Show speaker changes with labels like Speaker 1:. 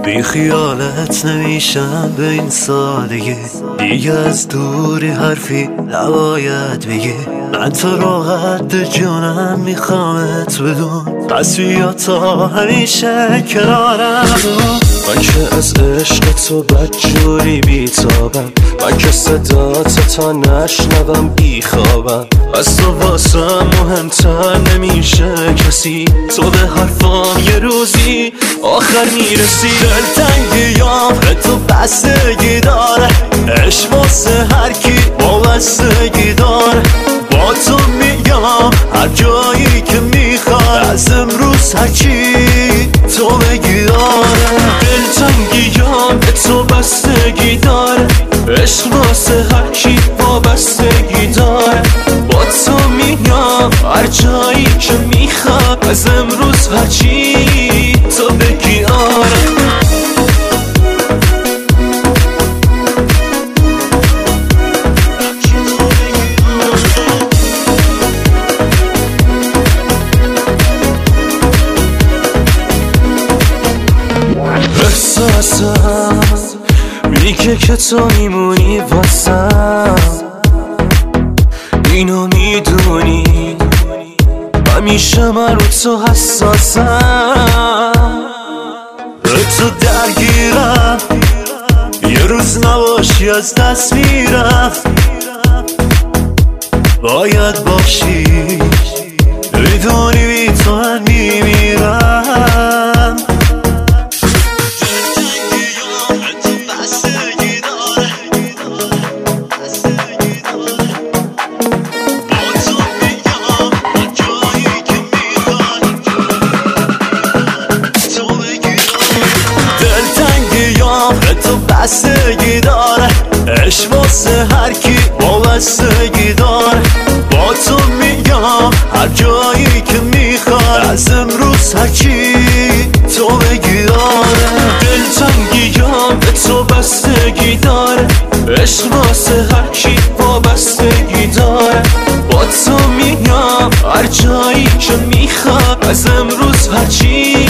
Speaker 1: بی خیالت نمیشم به این سادگی، دیگه از دوری حرفی نباید بگی. من تو راحت جونم میخوامت بدون، پس بیا تا همیشه کنارم بمون. من که از عشق تو بدجوری بیتابم، من که صدات تا نشنوم بیخوابم. از تو واسم مهمتر نمیشه کسی، تو به حرفام یه روزی آخر میرسی. دلتنگیام به تو بستگی داره، عشق واسه هر کی وابستگی داره. با تو میگم هر جایی که میخوای، از امروز هرچی تو بگی داره. دلتنگیام به تو بستگی داره، عشق واسه هر کی وابستگی داره. با تو میگم هر جایی که میخوای، از امروز هرچی تو بگی آره. احساسم میگه که تو میمونی واسم، اینو میدونی همیشه من رو تو حساسم. به تو درگیرم یه روز نباشی از دست میرم، باید باشی میدونی بی تو من میمیرم. تو بستگی داره، عشق واسه هر کی وابستگی داره. با تو میگم هر جایی که میخوای، از امروز هرچی تو بگی داره. دلتنگیام به تو بستگی داره، عشق واسه هر کی وابستگی داره. با تو میگم هر جایی که میخوای، از امروز هرچی